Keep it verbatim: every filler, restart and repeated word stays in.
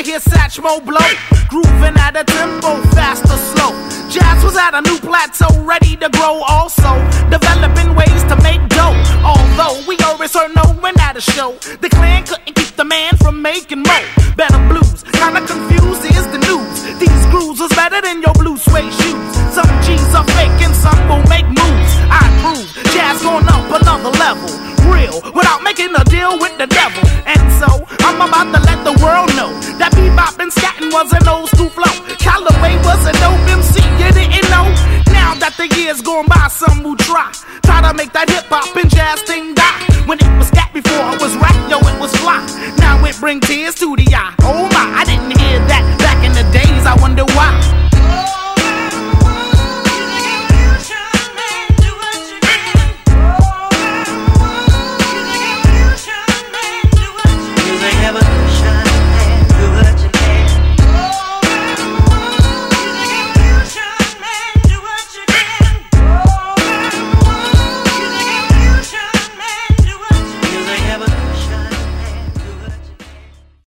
you hear Satchmo blow, grooving at a tempo, fast or slow. Jazz was at a new plateau, ready to grow. Also, developing ways to make dough. Although we always heard no one at a show, the clan couldn't keep the man from making more. Better blues, kinda confused is the news. These grooves was better than your blue suede shoes. Some G's are fake and some will make moves. I prove jazz going up another level, real, without making a deal with the devil. And so, I'm about to let the world know that bebop and scatting was an old school flow. Callaway was a dope M C, you didn't know? Now that the years going by, some will try Try to make that hip-hop and jazz thing die. When it was scat before it was rap, yo, it was fly. Now it bring tears to the